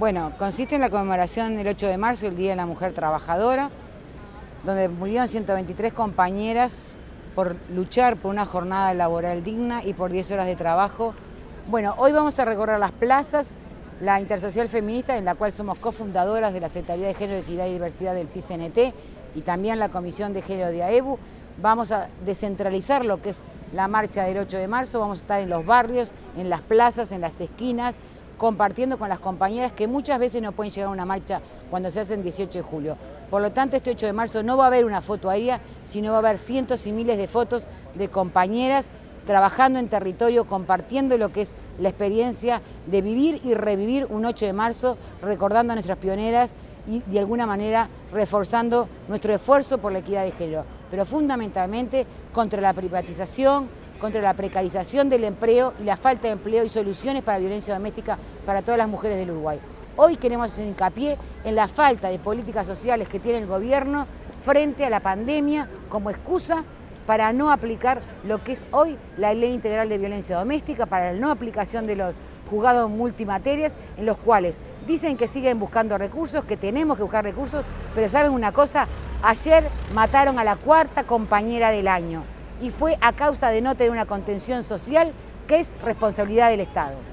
Bueno, consiste en la conmemoración del 8 de marzo, el Día de la Mujer Trabajadora, donde murieron 123 compañeras por luchar por una jornada laboral digna y por 10 horas de trabajo. Bueno, hoy vamos a recorrer las plazas, la Intersocial Feminista, en la cual somos cofundadoras de la Secretaría de Género, Equidad y Diversidad del PICNT y también la Comisión de Género de AEBU. Vamos a descentralizar lo que es la marcha del 8 de marzo, vamos a estar en los barrios, en las plazas, en las esquinas, compartiendo con las compañeras que muchas veces no pueden llegar a una marcha cuando se hace el 18 de julio. Por lo tanto, este 8 de marzo no va a haber una foto aérea, sino va a haber cientos y miles de fotos de compañeras trabajando en territorio, compartiendo lo que es la experiencia de vivir y revivir un 8 de marzo, recordando a nuestras pioneras y de alguna manera reforzando nuestro esfuerzo por la equidad de género, pero fundamentalmente contra la privatización, contra la precarización del empleo y la falta de empleo y soluciones para la violencia doméstica para todas las mujeres del Uruguay. Hoy queremos hacer hincapié en la falta de políticas sociales que tiene el gobierno frente a la pandemia como excusa para no aplicar lo que es hoy la Ley Integral de Violencia Doméstica, para la no aplicación de los juzgados multimaterias, en los cuales dicen que siguen buscando recursos, que tenemos que buscar recursos, pero ¿saben una cosa? Ayer mataron a la 4ª compañera del año y fue a causa de no tener una contención social que es responsabilidad del Estado.